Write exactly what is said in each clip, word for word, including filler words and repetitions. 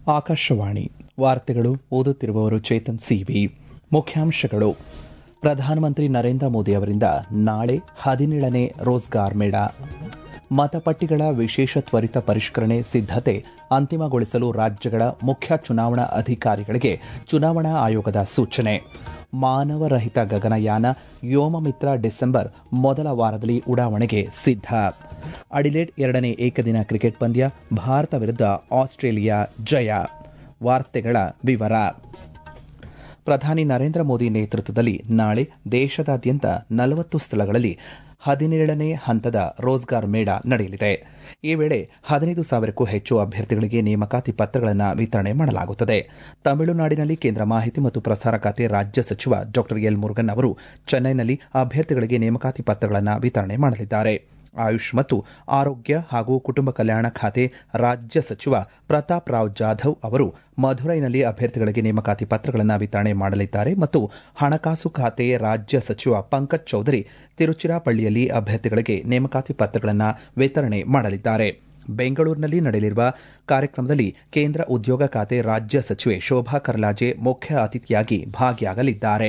ಆಕಾಶವಾಣಿ ವಾರ್ತೆಗಳು ಓದುತ್ತಿರುವವರು ಚೇತನ್ ಸಿವಿ. ಮುಖ್ಯಾಂಶಗಳು: ಪ್ರಧಾನಮಂತ್ರಿ ನರೇಂದ್ರ ಮೋದಿ ಅವರಿಂದ ನಾಳೆ ಹದಿನೇಳನೇ ರೋಜ್ಗಾರ್ ಮೇಳ. ಮತಪಟ್ಟಿಗಳ ವಿಶೇಷ ತ್ವರಿತ ಪರಿಷ್ಕರಣೆ ಸಿದ್ದತೆ ಅಂತಿಮಗೊಳಿಸಲು ರಾಜ್ಯಗಳ ಮುಖ್ಯ ಚುನಾವಣಾ ಅಧಿಕಾರಿಗಳಿಗೆ ಚುನಾವಣಾ ಆಯೋಗದ ಸೂಚನೆ. ಮಾನವರಹಿತ ಗಗನಯಾನ ವ್ಯೋಮಮಿತ್ರ ಡಿಸೆಂಬರ್ ಮೊದಲ ವಾರದಲ್ಲಿ ಉಡಾವಣೆಗೆ ಸಿದ್ಧ. ಅಡಿಲೇಡ್ ಎರಡನೇ ಏಕದಿನ ಕ್ರಿಕೆಟ್ ಪಂದ್ಯ, ಭಾರತ ವಿರುದ್ಧ ಆಸ್ಟ್ರೇಲಿಯಾ ಜಯ. ವಾರ್ತೆಗಳ ವಿವರ. ಪ್ರಧಾನಿ ನರೇಂದ್ರ ಮೋದಿ ನೇತೃತ್ವದಲ್ಲಿ ನಾಳೆ ದೇಶದಾದ್ಯಂತ ನಲವತ್ತು ಸ್ಥಳಗಳಲ್ಲಿ ಹದಿನೇಳನೇ ಹಂತದ ರೋಜ್ಗಾರ್ ಮೇಳ ನಡೆಯಲಿದೆ. ಈ ವೇಳೆ ಹದಿನೈದು ಸಾವಿರಕ್ಕೂ ಹೆಚ್ಚು ಅಭ್ಯರ್ಥಿಗಳಿಗೆ ನೇಮಕಾತಿ ಪತ್ರಗಳನ್ನು ವಿತರಣೆ ಮಾಡಲಾಗುತ್ತದೆ. ತಮಿಳುನಾಡಿನಲ್ಲಿ ಕೇಂದ್ರ ಮಾಹಿತಿ ಮತ್ತು ಪ್ರಸಾರ ಖಾತೆ ರಾಜ್ಯ ಸಚಿವ ಡಾ ಎಲ್ ಮುರುಗನ್ ಅವರು ಚೆನ್ನೈನಲ್ಲಿ ಅಭ್ಯರ್ಥಿಗಳಿಗೆ ನೇಮಕಾತಿ ಪತ್ರಗಳನ್ನು ವಿತರಣೆ ಮಾಡಲಿದ್ದಾರೆ. ಆಯುಷ್ ಮತ್ತು ಆರೋಗ್ಯ ಹಾಗೂ ಕುಟುಂಬ ಕಲ್ಯಾಣ ಖಾತೆ ರಾಜ್ಯ ಸಚಿವ ಪ್ರತಾಪ್ ರಾವ್ ಜಾಧವ್ ಅವರು ಮಧುರೈನಲ್ಲಿ ಅಭ್ಯರ್ಥಿಗಳಿಗೆ ನೇಮಕಾತಿ ಪತ್ರಗಳನ್ನು ವಿತರಣೆ ಮಾಡಲಿದ್ದಾರೆ ಮತ್ತು ಹಣಕಾಸು ಖಾತೆ ರಾಜ್ಯ ಸಚಿವ ಪಂಕಜ್ ಚೌಧರಿ ತಿರುಚಿರಾಪಳ್ಳಿಯಲ್ಲಿ ಅಭ್ಯರ್ಥಿಗಳಿಗೆ ನೇಮಕಾತಿ ಪತ್ರಗಳನ್ನು ವಿತರಣೆ ಮಾಡಲಿದ್ದಾರೆ. ಬೆಂಗಳೂರಿನಲ್ಲಿ ನಡೆಯಲಿರುವ ಕಾರ್ಯಕ್ರಮದಲ್ಲಿ ಕೇಂದ್ರ ಉದ್ಯೋಗ ಖಾತೆ ರಾಜ್ಯ ಸಚಿವೆ ಶೋಭಾ ಕರ್ಲಾಜೆ ಮುಖ್ಯ ಅತಿಥಿಯಾಗಿ ಭಾಗಿಯಾಗಲಿದ್ದಾರೆ.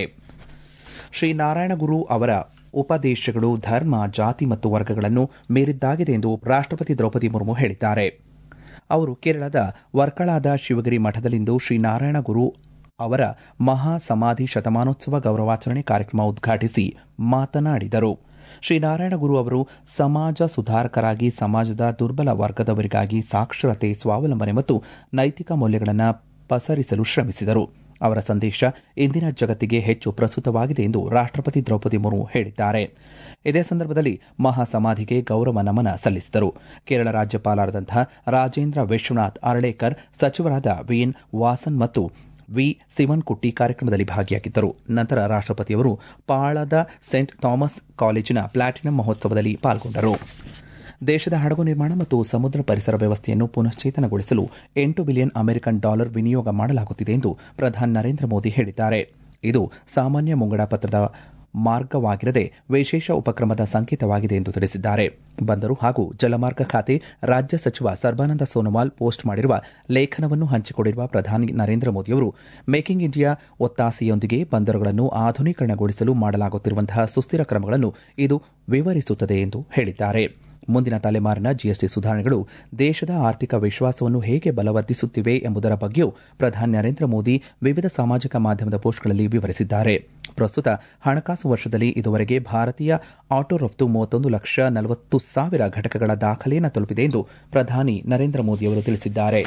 ಶ್ರೀನಾರಾಯಣ ಗುರು ಅವರ ಉಪದೇಶಗಳು ಧರ್ಮ, ಜಾತಿ ಮತ್ತು ವರ್ಗಗಳನ್ನು ಮೀರಿದ್ದಾಗಿದೆ ಎಂದು ರಾಷ್ಟಪತಿ ದ್ರೌಪದಿ ಮುರ್ಮು ಹೇಳಿದ್ದಾರೆ. ಅವರು ಕೇರಳದ ವರ್ಕಳಾದ ಶಿವಗಿರಿ ಮಠದಲ್ಲಿಂದು ಶ್ರೀನಾರಾಯಣ ಗುರು ಅವರ ಮಹಾ ಸಮಾಧಿ ಶತಮಾನೋತ್ಸವ ಗೌರವಾಚರಣೆ ಕಾರ್ಯಕ್ರಮ ಉದ್ಘಾಟಿಸಿ ಮಾತನಾಡಿದರು. ಶ್ರೀನಾರಾಯಣ ಗುರು ಅವರು ಸಮಾಜ ಸುಧಾರಕರಾಗಿ ಸಮಾಜದ ದುರ್ಬಲ ವರ್ಗದವರಿಗಾಗಿ ಸಾಕ್ಷರತೆ, ಸ್ವಾವಲಂಬನೆ ಮತ್ತು ನೈತಿಕ ಮೌಲ್ಯಗಳನ್ನು ಪಸರಿಸಲು ಶ್ರಮಿಸಿದರು. ಅವರ ಸಂದೇಶ ಇಂದಿನ ಜಗತ್ತಿಗೆ ಹೆಚ್ಚು ಪ್ರಸ್ತುತವಾಗಿದೆ ಎಂದು ರಾಷ್ಟಪತಿ ದ್ರೌಪದಿ ಮುರ್ಮು ಹೇಳಿದ್ದಾರೆ. ಇದೇ ಸಂದರ್ಭದಲ್ಲಿ ಮಹಾಸಮಾಧಿಗೆ ಗೌರವ ನಮನ ಸಲ್ಲಿಸಿದರು. ಕೇರಳ ರಾಜ್ಯಪಾಲರಾದಂತಹ ರಾಜೇಂದ್ರ ವಿಶ್ವನಾಥ್ ಅರ್ಲೇಕರ್, ಸಚಿವರಾದ ವಿಎನ್ ವಾಸನ್ ಮತ್ತು ವಿ ಸಿವನ್ಕುಟ್ಟಿ ಕಾರ್ಯಕ್ರಮದಲ್ಲಿ ಭಾಗಿಯಾಗಿದ್ದರು. ನಂತರ ರಾಷ್ಟಪತಿಯವರು ಪಾಳದ ಸೇಂಟ್ ಥಾಮಸ್ ಕಾಲೇಜಿನ ಪ್ಲಾಟಿನಂ ಮಹೋತ್ಸವದಲ್ಲಿ ಪಾಲ್ಗೊಂಡರು. ದೇಶದ ಹಡಗು ನಿರ್ಮಾಣ ಮತ್ತು ಸಮುದ್ರ ಪರಿಸರ ವ್ಯವಸ್ಥೆಯನ್ನು ಪುನಶ್ಚೇತನಗೊಳಿಸಲು ಎಂಟು ಬಿಲಿಯನ್ ಅಮೆರಿಕನ್ ಡಾಲರ್ ವಿನಿಯೋಗ ಮಾಡಲಾಗುತ್ತಿದೆ ಎಂದು ಪ್ರಧಾನಿ ನರೇಂದ್ರ ಮೋದಿ ಹೇಳಿದ್ದಾರೆ. ಇದು ಸಾಮಾನ್ಯ ಮುಂಗಡ ಪತ್ರದ ಮಾರ್ಗವಾಗಿರದೆ ವಿಶೇಷ ಉಪಕ್ರಮದ ಸಂಕೇತವಾಗಿದೆ ಎಂದು ತಿಳಿಸಿದ್ದಾರೆ. ಬಂದರು ಹಾಗೂ ಜಲಮಾರ್ಗ ಖಾತೆ ರಾಜ್ಯ ಸಚಿವ ಸರ್ಬಾನಂದ ಸೋನೋವಾಲ್ ಪೋಸ್ಟ್ ಮಾಡಿರುವ ಲೇಖನವನ್ನು ಹಂಚಿಕೊಂಡಿರುವ ಪ್ರಧಾನಿ ನರೇಂದ್ರ ಮೋದಿಯವರು ಮೇಕಿಂಗ್ ಇಂಡಿಯಾ ಒತ್ತಾಸೆಯೊಂದಿಗೆ ಬಂದರುಗಳನ್ನು ಆಧುನೀಕರಣಗೊಳಿಸಲು ಮಾಡಲಾಗುತ್ತಿರುವಂತಹ ಸುಸ್ಥಿರ ಕ್ರಮಗಳನ್ನು ಇದು ವಿವರಿಸುತ್ತದೆ ಎಂದು ಹೇಳಿದ್ದಾರೆ. ಮುಂದಿನ ತಲೆಮಾರಿನ ಜಿಎಸ್ಟಿ ಸುಧಾರಣೆಗಳು ದೇಶದ ಆರ್ಥಿಕ ವಿಶ್ವಾಸವನ್ನು ಹೇಗೆ ಬಲವರ್ಧಿಸುತ್ತಿವೆ ಎಂಬುದರ ಬಗ್ಗೆಯೂ ಪ್ರಧಾನಿ ನರೇಂದ್ರ ಮೋದಿ ವಿವಿಧ ಸಾಮಾಜಿಕ ಮಾಧ್ಯಮದ ಪೋಸ್ಟ್ಗಳಲ್ಲಿ ವಿವರಿಸಿದ್ದಾರೆ. ಪ್ರಸ್ತುತ ಹಣಕಾಸು ವರ್ಷದಲ್ಲಿ ಇದುವರೆಗೆ ಭಾರತೀಯ ಆಟೋ ರಫ್ತು ಮೂವತ್ತೊಂದು ಲಕ್ಷ ನಲವತ್ತು ಸಾವಿರ ಘಟಕಗಳ ದಾಖಲೆಯನ್ನು ತಲುಪಿದೆ ಎಂದು ಪ್ರಧಾನಿ ನರೇಂದ್ರ ಮೋದಿಯವರು ತಿಳಿಸಿದ್ದಾರೆ.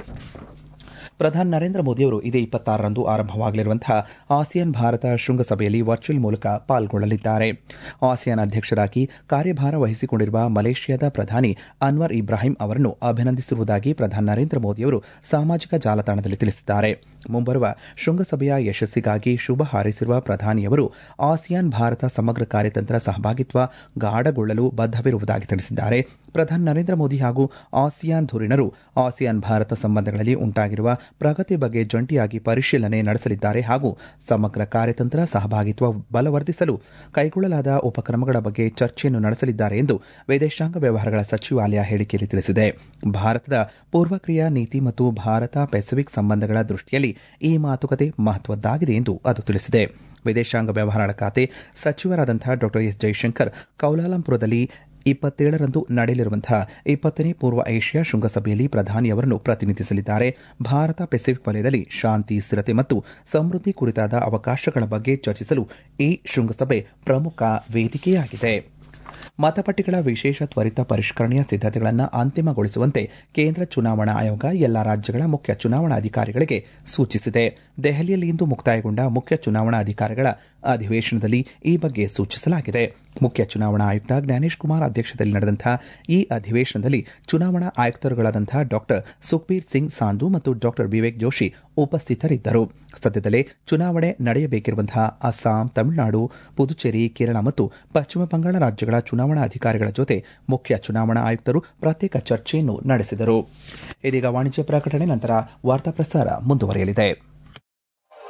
ಪ್ರಧಾನಿ ನರೇಂದ್ರ ಮೋದಿಯವರು ಇದೇ ಇಪ್ಪತ್ತಾರರಂದು ಆರಂಭವಾಗಲಿರುವಂತಹ ಆಸಿಯಾನ್ ಭಾರತ ಶೃಂಗಸಭೆಯಲ್ಲಿ ವರ್ಚುವಲ್ ಮೂಲಕ ಪಾಲ್ಗೊಳ್ಳಲಿದ್ದಾರೆ. ಆಸಿಯಾನ್ ಅಧ್ಯಕ್ಷರಾಗಿ ಕಾರ್ಯಭಾರ ವಹಿಸಿಕೊಂಡಿರುವ ಮಲೇಷ್ಯಾದ ಪ್ರಧಾನಿ ಅನ್ವರ್ ಇಬ್ರಾಹಿಂ ಅವರನ್ನು ಅಭಿನಂದಿಸಿರುವುದಾಗಿ ಪ್ರಧಾನಿ ನರೇಂದ್ರ ಮೋದಿಯವರು ಸಾಮಾಜಿಕ ಜಾಲತಾಣದಲ್ಲಿ ತಿಳಿಸಿದ್ದಾರೆ. ಮುಂಬರುವ ಶೃಂಗಸಭೆಯ ಯಶಸ್ಸಿಗಾಗಿ ಶುಭ ಹಾರೈಸಿರುವ ಪ್ರಧಾನಿಯವರು ಆಸಿಯಾನ್ ಭಾರತ ಸಮಗ್ರ ಕಾರ್ಯತಂತ್ರ ಸಹಭಾಗಿತ್ವ ಗಾಢಗೊಳ್ಳಲು ಬದ್ಧವಿರುವುದಾಗಿ ತಿಳಿಸಿದ್ದಾರೆ. ಪ್ರಧಾನಿ ನರೇಂದ್ರ ಮೋದಿ ಹಾಗೂ ಆಸಿಯಾನ್ ಧುರೀಣರು ಆಸಿಯಾನ್ ಭಾರತ ಸಂಬಂಧಗಳಲ್ಲಿ ಉಂಟಾಗಿರುವ ಪ್ರಗತಿ ಬಗ್ಗೆ ಜಂಟಿಯಾಗಿ ಪರಿಶೀಲನೆ ನಡೆಸಲಿದ್ದಾರೆ ಹಾಗೂ ಸಮಗ್ರ ಕಾರ್ಯತಂತ್ರ ಸಹಭಾಗಿತ್ವ ಬಲವರ್ಧಿಸಲು ಕೈಗೊಳ್ಳಲಾದ ಉಪಕ್ರಮಗಳ ಬಗ್ಗೆ ಚರ್ಚೆಯನ್ನು ನಡೆಸಲಿದ್ದಾರೆ ಎಂದು ವಿದೇಶಾಂಗ ವ್ಯವಹಾರಗಳ ಸಚಿವಾಲಯ ಹೇಳಿಕೆಯಲ್ಲಿ ತಿಳಿಸಿದೆ. ಭಾರತದ ಪೂರ್ವಕ್ರಿಯಾ ನೀತಿ ಮತ್ತು ಭಾರತ ಪೆಸಿಫಿಕ್ ಸಂಬಂಧಗಳ ದೃಷ್ಟಿಯಲ್ಲಿ ಈ ಮಾತುಕತೆ ಮಹತ್ವದ್ದಾಗಿದೆ ಎಂದು ಅದು ತಿಳಿಸಿದೆ. ವಿದೇಶಾಂಗ ವ್ಯವಹಾರಗಳ ಖಾತೆ ಸಚಿವರಾದಂತಹ ಡಾ ಎಸ್ ಜೈಶಂಕರ್ ಕೌಲಾಲಂಪುರದಲ್ಲಿ ಇಪ್ಪತ್ತೇಳರಂದು ನಡೆಯಲಿರುವಂತಹ ಇಪ್ಪತ್ತನೇ ಪೂರ್ವ ಏಷ್ಯಾ ಶೃಂಗಸಭೆಯಲ್ಲಿ ಪ್ರಧಾನಿಯವರನ್ನು ಪ್ರತಿನಿಧಿಸಲಿದ್ದಾರೆ. ಭಾರತ ಪೆಸಿಫಿಕ್ ವಲಯದಲ್ಲಿ ಶಾಂತಿ, ಸ್ಥಿರತೆ ಮತ್ತು ಸಮೃದ್ಧಿ ಕುರಿತಾದ ಅವಕಾಶಗಳ ಬಗ್ಗೆ ಚರ್ಚಿಸಲು ಈ ಶೃಂಗಸಭೆ ಪ್ರಮುಖ ವೇದಿಕೆಯಾಗಿದೆ. ಮತಪಟ್ಟಿಗಳ ವಿಶೇಷ ತ್ವರಿತ ಪರಿಷ್ಕರಣೆಯ ಸಿದ್ದತೆಗಳನ್ನು ಅಂತಿಮಗೊಳಿಸುವಂತೆ ಕೇಂದ್ರ ಚುನಾವಣಾ ಆಯೋಗ ಎಲ್ಲಾ ರಾಜ್ಯಗಳ ಮುಖ್ಯ ಚುನಾವಣಾಧಿಕಾರಿಗಳಿಗೆ ಸೂಚಿಸಿದೆ. ದೆಹಲಿಯಲ್ಲಿ ಇಂದು ಮುಕ್ತಾಯಗೊಂಡ ಮುಖ್ಯ ಚುನಾವಣಾಧಿಕಾರಿಗಳ ಅಧಿವೇಶನದಲ್ಲಿ ಈ ಬಗ್ಗೆ ಸೂಚಿಸಲಾಗಿದೆ. ಮುಖ್ಯ ಚುನಾವಣಾ ಆಯುಕ್ತ ಜ್ಞಾನೇಶ್ ಕುಮಾರ್ ಅಧ್ಯಕ್ಷತೆಯಲ್ಲಿ ನಡೆದಂತಹ ಈ ಅಧಿವೇಶನದಲ್ಲಿ ಚುನಾವಣಾ ಆಯುಕ್ತರುಗಳಾದಂತಹ ಡಾ ಸುಖ್ಬೀರ್ ಸಿಂಗ್ ಸಾಂಧು ಮತ್ತು ಡಾ ವಿವೇಕ್ ಜೋಶಿ ಉಪಸ್ಥಿತರಿದ್ದರು. ಸದ್ಯದಲ್ಲೇ ಚುನಾವಣೆ ನಡೆಯಬೇಕಿರುವಂತಹ ಅಸ್ಸಾಂ, ತಮಿಳುನಾಡು, ಪುದುಚೇರಿ, ಕೇರಳ ಮತ್ತು ಪಶ್ಚಿಮ ಬಂಗಾಳ ರಾಜ್ಯಗಳ ಚುನಾವಣಾ ಅಧಿಕಾರಿಗಳ ಜೊತೆ ಮುಖ್ಯ ಚುನಾವಣಾ ಆಯುಕ್ತರು ಪ್ರತ್ಯೇಕ ಚರ್ಚೆಯನ್ನು ನಡೆಸಿದರು. ಇದೀಗ ವಾಣಿಜ್ಯ ಪ್ರಕಟಣೆ ನಂತರ ವಾರ್ತಾ ಪ್ರಸಾರ ಮುಂದುವರಿಯಲಿದೆ.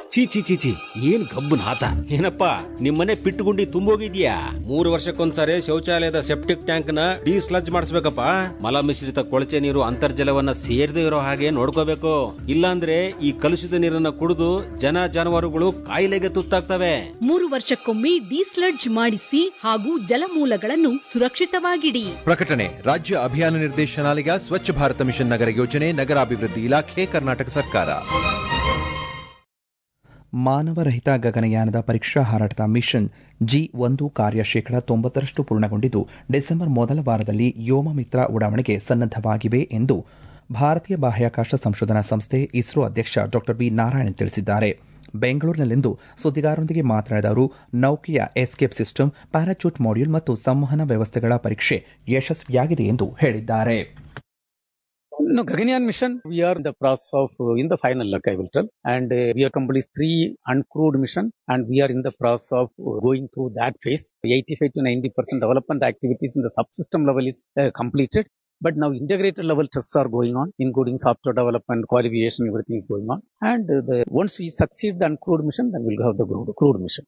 ಚೀ ಚಿ ಚಿ ಚಿ ಏನ್ ಗಬ್ಬು ನಾತ ಏನಪ್ಪಾ ನಿಮ್ಮನೆ ಪಿಟ್ಟುಗುಂಡಿ ತುಂಬೋಗಿದ್ಯಾ? ಮೂರು ವರ್ಷಕ್ಕೊಂದ್ಸರಿ ಶೌಚಾಲಯದ ಸೆಪ್ಟಿಕ್ ಟ್ಯಾಂಕ್ ನ ಡಿಸ್ಲಜ್ ಮಾಡಿಸ್ಬೇಕಪ್ಪ. ಮಲ ಮಿಶ್ರಿತ ಕೊಳಚೆ ನೀರು ಅಂತರ್ಜಲವನ್ನ ಸೇರದೇ ಇರೋ ಹಾಗೆ ನೋಡ್ಕೋಬೇಕು. ಇಲ್ಲಾಂದ್ರೆ ಈ ಕಲುಷಿತ ನೀರನ್ನ ಕುಡಿದು ಜನ ಜಾನುವಾರುಗಳು ಕಾಯಿಲೆಗೆ ತುತ್ತಾಗ್ತವೆ. ಮೂರು ವರ್ಷಕ್ಕೊಮ್ಮೆ ಡಿಸ್ಲಡ್ಜ್ ಮಾಡಿಸಿ ಹಾಗೂ ಜಲಮೂಲಗಳನ್ನು ಸುರಕ್ಷಿತವಾಗಿಡಿ. ಪ್ರಕಟಣೆ ರಾಜ್ಯ ಅಭಿಯಾನ ನಿರ್ದೇಶನಾಲಯ, ಸ್ವಚ್ಛ ಭಾರತ ಮಿಷನ್ ನಗರ ಯೋಜನೆ, ನಗರಾಭಿವೃದ್ಧಿ ಇಲಾಖೆ, ಕರ್ನಾಟಕ ಸರ್ಕಾರ. ಮಾನವರಹಿತ ಗಗನಯಾನದ ಪರೀಕ್ಷಾ ಹಾರಾಟದ ಮಿಷನ್ ಜಿ ಒಂದು ಕಾರ್ಯ ಶೇಕಡಾ ತೊಂಬತ್ತರಷ್ಟು ಪೂರ್ಣಗೊಂಡಿದ್ದು ಡಿಸೆಂಬರ್ ಮೊದಲ ವಾರದಲ್ಲಿ ವ್ಯೋಮಮಿತ್ರ ಉಡಾವಣೆಗೆ ಸನ್ನದ್ದವಾಗಿವೆ ಎಂದು ಭಾರತೀಯ ಬಾಹ್ಯಾಕಾಶ ಸಂಶೋಧನಾ ಸಂಸ್ಥೆ ಇಸ್ರೋ ಅಧ್ಯಕ್ಷ ಡಾ ಬಿ ನಾರಾಯಣನ್ ತಿಳಿಸಿದ್ದಾರೆ. ಬೆಂಗಳೂರಿನಲ್ಲಿಂದು ಸುದ್ದಿಗಾರರೊಂದಿಗೆ ಮಾತನಾಡಿದ ಅವರು, ನೌಕೆಯ ಎಸ್ಕೇಪ್ ಸಿಸ್ಟಮ್, ಪ್ಯಾರಾಚೂಟ್ ಮಾಡ್ಯೂಲ್ ಮತ್ತು ಸಂವಹನ ವ್ಯವಸ್ಥೆಗಳ ಪರೀಕ್ಷೆ ಯಶಸ್ವಿಯಾಗಿದೆ ಎಂದು ಹೇಳಿದ್ದಾರೆ. No, Gaganyaan mission, we are in the process of, uh, in the final look, I will tell. And uh, we have completed three uncrewed mission and we are in the process of uh, going through that phase. eighty-five to ninety percent development activities in the subsystem level is uh, completed. But now integrated level tests are going on, including software development, qualification, everything is going on. And uh, the, once we succeed the uncrewed mission, then we'll have the crewed, crewed mission.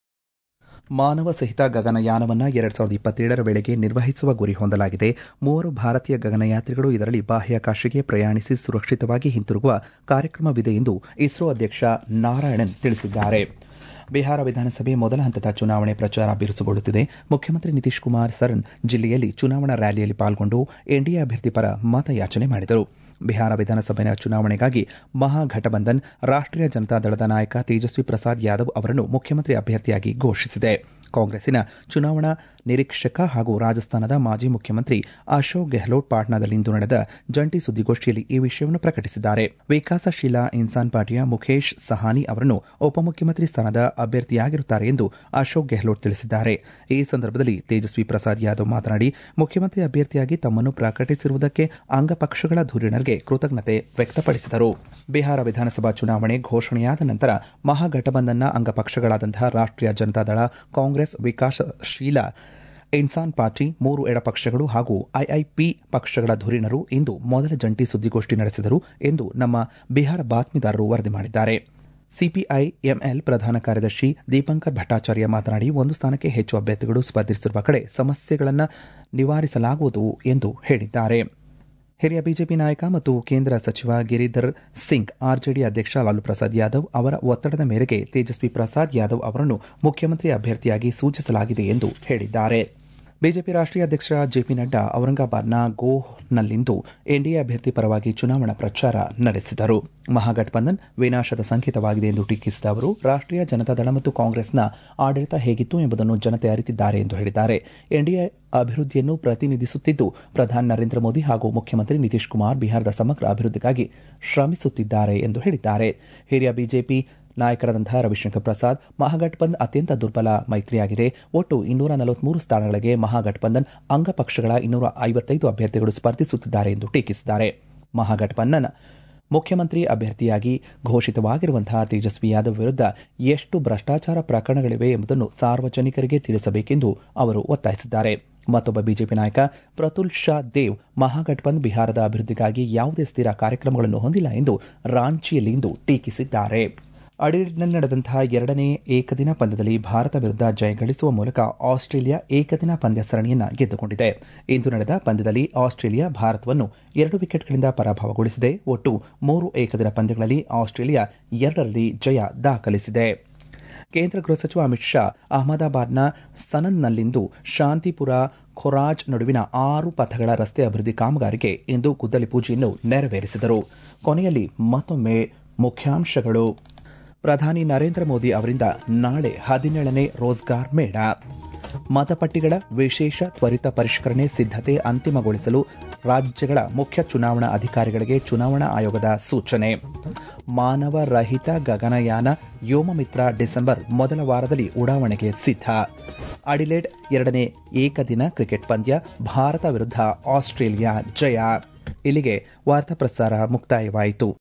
ಮಾನವ ಸಹಿತ ಗಗನಯಾನವನ್ನು ಎರಡ್ ಸಾವಿರದ ಇಪ್ಪತ್ತೇಳರ ವೇಳೆಗೆ ನಿರ್ವಹಿಸುವ ಗುರಿ ಹೊಂದಲಾಗಿದೆ. ಮೂವರು ಭಾರತೀಯ ಗಗನಯಾತ್ರಿಗಳು ಇದರಲ್ಲಿ ಬಾಹ್ಯಾಕಾಶಕ್ಕೆ ಪ್ರಯಾಣಿಸಿ ಸುರಕ್ಷಿತವಾಗಿ ಹಿಂತಿರುಗುವ ಕಾರ್ಯಕ್ರಮವಿದೆ ಎಂದು ಇಸ್ರೋ ಅಧ್ಯಕ್ಷ ನಾರಾಯಣನ್ ತಿಳಿಸಿದ್ದಾರೆ. ಬಿಹಾರ ವಿಧಾನಸಭೆ ಮೊದಲ ಹಂತದ ಚುನಾವಣೆ ಪ್ರಚಾರ ಬಿರುಸುಗೊಳ್ಳುತ್ತಿದೆ. ಮುಖ್ಯಮಂತ್ರಿ ನಿತೀಶ್ ಕುಮಾರ್ ಸರನ್ ಜಿಲ್ಲೆಯಲ್ಲಿ ಚುನಾವಣಾ ರ್ಯಾಲಿಯಲ್ಲಿ ಪಾಲ್ಗೊಂಡು ಎನ್ಡಿಎ ಅಭ್ಯರ್ಥಿ ಪರ ಮತಯಾಚನೆ ಮಾಡಿದರು. ಬಿಹಾರ ವಿಧಾನಸಭೆಯ ಚುನಾವಣೆಗಾಗಿ ಮಹಾಘಟಬಂಧನ್ ರಾಷ್ಟ್ರೀಯ ಜನತಾ ದಳದ ನಾಯಕ ತೇಜಸ್ವಿ ಪ್ರಸಾದ್ ಯಾದವ್ ಅವರನ್ನು ಮುಖ್ಯಮಂತ್ರಿ ಅಭ್ಯರ್ಥಿಯಾಗಿ ಘೋಷಿಸಿದೆ. ಕಾಂಗ್ರೆಸ್ಸಿನ ಚುನಾವಣಾ ನಿರೀಕ್ಷಕ ಹಾಗೂ ರಾಜಸ್ಥಾನದ ಮಾಜಿ ಮುಖ್ಯಮಂತ್ರಿ ಅಶೋಕ್ ಗೆಹ್ಲೋಟ್ ಪಾಟ್ನಾದಲ್ಲಿಂದು ನಡೆದ ಜಂಟಿ ಸುದ್ದಿಗೋಷ್ಠಿಯಲ್ಲಿ ಈ ವಿಷಯವನ್ನು ಪ್ರಕಟಿಸಿದ್ದಾರೆ. ವಿಕಾಸಶೀಲ ಇನ್ಸಾನ್ ಪಾರ್ಟಿಯ ಮುಖೇಶ್ ಸಹಾನಿ ಅವರನ್ನು ಉಪಮುಖ್ಯಮಂತ್ರಿ ಸ್ಥಾನದ ಅಭ್ಯರ್ಥಿಯಾಗಿರುತ್ತಾರೆ ಎಂದು ಅಶೋಕ್ ಗೆಹ್ಲೋಟ್ ತಿಳಿಸಿದ್ದಾರೆ. ಈ ಸಂದರ್ಭದಲ್ಲಿ ತೇಜಸ್ವಿ ಪ್ರಸಾದ್ ಯಾದವ್ ಮಾತನಾಡಿ, ಮುಖ್ಯಮಂತ್ರಿ ಅಭ್ಯರ್ಥಿಯಾಗಿ ತಮ್ಮನ್ನು ಪ್ರಕಟಿಸಿರುವುದಕ್ಕೆ ಅಂಗಪಕ್ಷಗಳ ಧುರೀಣರಿಗೆ ಕೃತಜ್ಞತೆ ವ್ಯಕ್ತಪಡಿಸಿದರು. ಬಿಹಾರ ವಿಧಾನಸಭಾ ಚುನಾವಣೆ ಘೋಷಣೆಯಾದ ನಂತರ ಮಹಾಘಟಬಂಧನ್ನ ಅಂಗಪಕ್ಷಗಳಾದಂತಹ ರಾಷ್ಟ್ರೀಯ ಜನತಾದಳ, ಕಾಂಗ್ರೆಸ್, ವಿಕಾಸಶೀಲ ಇನ್ಸಾನ್ ಪಾರ್ಟಿ, ಮೂರು ಎಡಪಕ್ಷಗಳು ಹಾಗೂ ಐಐಪಿ ಪಕ್ಷಗಳ ಧುರೀಣರು ಇಂದು ಮೊದಲ ಜಂಟಿ ಸುದ್ದಿಗೋಷ್ಠಿ ನಡೆಸಿದರು ಎಂದು ನಮ್ಮ ಬಿಹಾರ ಬಾತ್ಮೀದಾರರು ವರದಿ ಮಾಡಿದ್ದಾರೆ. ಸಿಪಿಐ ಎಂಎಲ್ ಪ್ರಧಾನ ಕಾರ್ಯದರ್ಶಿ ದೀಪಂಕರ್ ಭಟ್ಟಾಚಾರ್ಯ ಮಾತನಾಡಿ, ಒಂದು ಸ್ಥಾನಕ್ಕೆ ಹೆಚ್ಚು ಅಭ್ಯರ್ಥಿಗಳು ಸ್ಪರ್ಧಿಸಿರುವ ಕಡೆ ಸಮಸ್ಯೆಗಳನ್ನು ನಿವಾರಿಸಲಾಗುವುದು ಎಂದು ಹೇಳಿದ್ದಾರೆ. ಹಿರಿಯ ಬಿಜೆಪಿ ನಾಯಕ ಮತ್ತು ಕೇಂದ್ರ ಸಚಿವ ಗಿರಿಧರ್ ಸಿಂಗ್ ಆರ್ಜೆಡಿ ಅಧ್ಯಕ್ಷ ಲಾಲು ಪ್ರಸಾದ್ ಯಾದವ್ ಅವರ ಒತ್ತಡದ ಮೇರೆಗೆ ತೇಜಸ್ವಿ ಪ್ರಸಾದ್ ಯಾದವ್ ಅವರನ್ನು ಮುಖ್ಯಮಂತ್ರಿ ಅಭ್ಯರ್ಥಿಯಾಗಿ ಸೂಚಿಸಲಾಗಿದೆ ಎಂದು ಹೇಳಿದ್ದಾರೆ. ಬಿಜೆಪಿ ರಾಷ್ಟ್ರೀಯ ಅಧ್ಯಕ್ಷ ಜೆಪಿ ನಡ್ಡಾ ಔರಂಗಾಬಾದ್ನ ಗೋಹ್ನಲ್ಲಿಂದು ಎನ್ಡಿಎ ಅಭ್ಯರ್ಥಿ ಪರವಾಗಿ ಚುನಾವಣಾ ಪ್ರಚಾರ ನಡೆಸಿದರು. ಮಹಾಗಠಬಂಧನ್ ವಿನಾಶದ ಸಂಕೇತವಾಗಿದೆ ಎಂದು ಟೀಕಿಸಿದ ಅವರು, ರಾಷ್ಟ್ರೀಯ ಜನತಾದಳ ಮತ್ತು ಕಾಂಗ್ರೆಸ್ನ ಆಡಳಿತ ಹೇಗಿತ್ತು ಎಂಬುದನ್ನು ಜನತೆ ಅರಿತಿದ್ದಾರೆ ಎಂದು ಹೇಳಿದ್ದಾರೆ. ಎನ್ಡಿಎ ಅಭಿವೃದ್ಧಿಯನ್ನು ಪ್ರತಿನಿಧಿಸುತ್ತಿದ್ದು, ಪ್ರಧಾನಿ ನರೇಂದ್ರ ಮೋದಿ ಹಾಗೂ ಮುಖ್ಯಮಂತ್ರಿ ನಿತೀಶ್ ಕುಮಾರ್ ಬಿಹಾರದ ಸಮಗ್ರ ಅಭಿವೃದ್ಧಿಗಾಗಿ ಶ್ರಮಿಸುತ್ತಿದ್ದಾರೆ ಎಂದು ಹೇಳಿದ್ದಾರೆ. ಹಿರಿಯ ಬಿಜೆಪಿ ನಾಯಕರಾದಂತಹ ರವಿಶಂಕರ್ ಪ್ರಸಾದ್, ಮಹಾಗಠಬಂಧನ್ ಅತ್ಯಂತ ದುರ್ಬಲ ಮೈತ್ರಿಯಾಗಿದೆ. ಒಟ್ಟು ಇನ್ನೂರ ನಲವತ್ಮೂರು ಸ್ಥಾನಗಳಿಗೆ ಮಹಾಗಠಬಂಧನ್ ಅಂಗಪಕ್ಷಗಳ ಇನ್ನೂರ ಐವತ್ತೈದು ಅಭ್ಯರ್ಥಿಗಳು ಸ್ಪರ್ಧಿಸುತ್ತಿದ್ದಾರೆ ಎಂದು ಟೀಕಿಸಿದ್ದಾರೆ. ಮಹಾಗಠಬಂಧನ್ ಮುಖ್ಯಮಂತ್ರಿ ಅಭ್ಯರ್ಥಿಯಾಗಿ ಘೋಷಿತವಾಗಿರುವಂತಹ ತೇಜಸ್ವಿ ಯಾದವ್ ವಿರುದ್ಧ ಎಷ್ಟು ಭ್ರಷ್ಟಾಚಾರ ಪ್ರಕರಣಗಳಿವೆ ಎಂಬುದನ್ನು ಸಾರ್ವಜನಿಕರಿಗೆ ತಿಳಿಸಬೇಕೆಂದು ಅವರು ಒತ್ತಾಯಿಸಿದ್ದಾರೆ. ಮತ್ತೊಬ್ಬ ಬಿಜೆಪಿ ನಾಯಕ ಪ್ರತುಲ್ ಶಾ ದೇವ್, ಮಹಾಗಠಬಂಧನ್ ಬಿಹಾರದ ಅಭಿವೃದ್ಧಿಗಾಗಿ ಯಾವುದೇ ಸ್ಥಿರ ಕಾರ್ಯಕ್ರಮಗಳನ್ನು ಹೊಂದಿಲ್ಲ ಎಂದು ರಾಂಚಿಯಲ್ಲಿಂದು ಟೀಕಿಸಿದ್ದಾರೆ. ಅಡಿಲೇಡ್ನಲ್ಲಿ ನಡೆದಂತಹ ಎರಡನೇ ಏಕದಿನ ಪಂದ್ಯದಲ್ಲಿ ಭಾರತ ವಿರುದ್ಧ ಜಯ ಗಳಿಸುವ ಮೂಲಕ ಆಸ್ಟ್ರೇಲಿಯಾ ಏಕದಿನ ಪಂದ್ಯ ಸರಣಿಯನ್ನು ಗೆದ್ದುಕೊಂಡಿದೆ. ಇಂದು ನಡೆದ ಪಂದ್ಯದಲ್ಲಿ ಆಸ್ಟ್ರೇಲಿಯಾ ಭಾರತವನ್ನು ಎರಡು ವಿಕೆಟ್ಗಳಿಂದ ಪರಾಭವಗೊಳಿಸಿದೆ. ಒಟ್ಟು ಮೂರು ಏಕದಿನ ಪಂದ್ಯಗಳಲ್ಲಿ ಆಸ್ಟ್ರೇಲಿಯಾ ಎರಡರಲ್ಲಿ ಜಯ ದಾಖಲಿಸಿದೆ. ಕೇಂದ್ರ ಗೃಹ ಸಚಿವ ಅಮಿತ್ ಶಾ ಅಹಮದಾಬಾದ್ನ ಸನನ್ನಲ್ಲಿಂದು ಶಾಂತಿಪುರ ಖೊರಾಜ್ ನಡುವಿನ ಆರು ಪಥಗಳ ರಸ್ತೆ ಅಭಿವೃದ್ಧಿ ಕಾಮಗಾರಿಗೆ ಇಂದು ಗುದ್ದಲಿ ಪೂಜೆಯನ್ನು ನೆರವೇರಿಸಿದರು. ಕೊನೆಯಲ್ಲಿ ಮತ್ತೊಮ್ಮೆ ಮುಖ್ಯಾಂಶಗಳು. ಪ್ರಧಾನಿ ನರೇಂದ್ರ ಮೋದಿ ಅವರಿಂದ ನಾಳೆ ಹದಿನೇಳನೇ ರೋಜ್ಗಾರ್ ಮೇಳ. ಮತಪಟ್ಟಿಗಳ ವಿಶೇಷ ತ್ವರಿತ ಪರಿಷ್ಕರಣೆ ಸಿದ್ಧತೆ ಅಂತಿಮಗೊಳಿಸಲು ರಾಜ್ಯಗಳ ಮುಖ್ಯ ಚುನಾವಣಾ ಅಧಿಕಾರಿಗಳಿಗೆ ಚುನಾವಣಾ ಆಯೋಗದ ಸೂಚನೆ. ಮಾನವ ರಹಿತ ಗಗನಯಾನ ವ್ಯೋಮಮಿತ್ರ ಡಿಸೆಂಬರ್ ಮೊದಲ ವಾರದಲ್ಲಿ ಉಡಾವಣೆಗೆ ಸಿದ್ಧ. ಅಡಿಲೇಡ್ ಎರಡನೇ ಏಕದಿನ ಕ್ರಿಕೆಟ್ ಪಂದ್ಯ, ಭಾರತ ವಿರುದ್ಧ ಆಸ್ಟ್ರೇಲಿಯಾ ಜಯ. ಇಲ್ಲಿಗೆ ವಾರ್ತಾ ಪ್ರಸಾರ ಮುಕ್ತಾಯವಾಯಿತು.